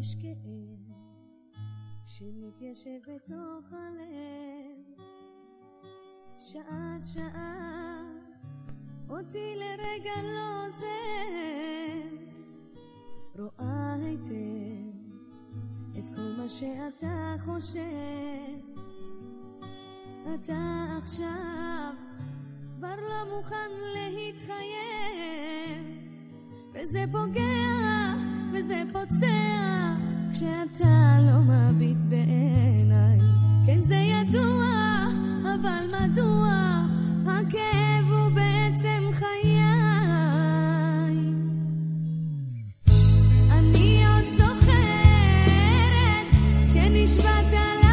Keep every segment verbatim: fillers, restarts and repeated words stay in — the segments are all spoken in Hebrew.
יש כאב שמתיישב בתוך הלב, שעה שעה אותי לרגע לא עוזב, רואה היטב את כל מה שאתה חושב. אתה עכשיו כבר לא מוכן להתחייב, וזה פוגע וזה פוצע כשאתה לא מביט בעיניי. כן זה ידוע, אבל מדוע הכאב הוא בעצם חיי. אני עוד זוכרת שנשבעת עליי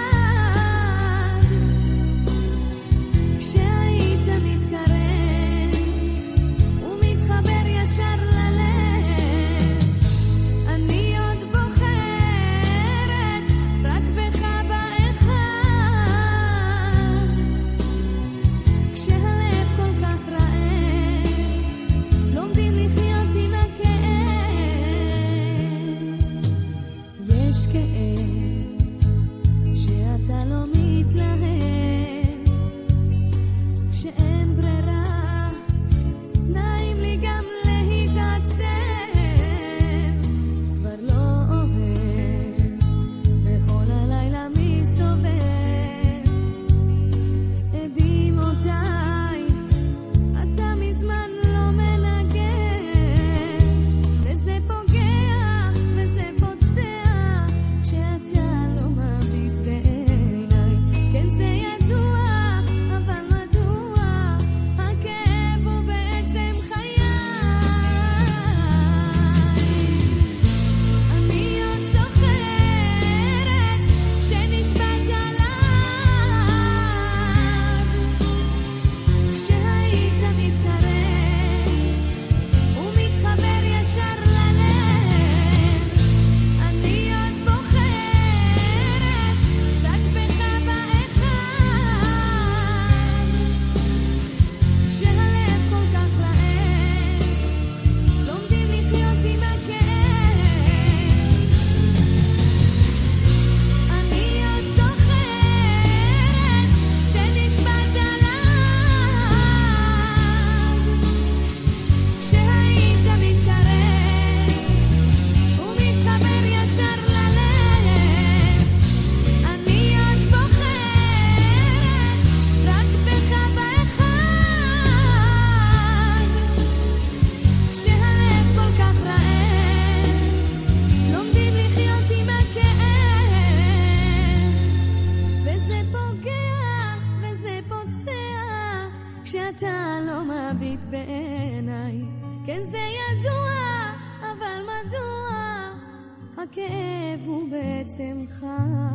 כשהיית מתקרב ומתחבר ישר ללב. אני עוד בוחרת רק בך באחד, כשהלב כל כך רעב לומדים לחיות עם הכאב. יש כאב שאתה לא מתלהב, כשאין ברירה נעים לי גם להתעצב, כבר לא אוהב וכל הלילה מסתובב עדים אותי, אתה מזמן לא מנגן, וזה פוגע וזה פוצע כשאתה לא מביט בעיניי. כן זה ידוע, אבל מדוע הכאב הוא בעצם חיי. אני עוד זוכרת שנשבעת עליו כשהיית מתקרב ומתחבר ישר ללב. אני עוד בוחרת רק בך באחד, כשהלב כל כך רעב לומדים לחיות עם הכאב. אני עוד זוכרת שנשבעת עליו כשהיית מתקרב ומתחבר ישר ללב. אני עוד בוחרת רק בך באחד, כשהלב כל כך רעב לומדים לחיות עם הכאב, וזה פוגע וזה פוצע כשאתה לא מביט בעיניי. כן זה ידוע, אבל מדוע הכאב הוא בעצם חי.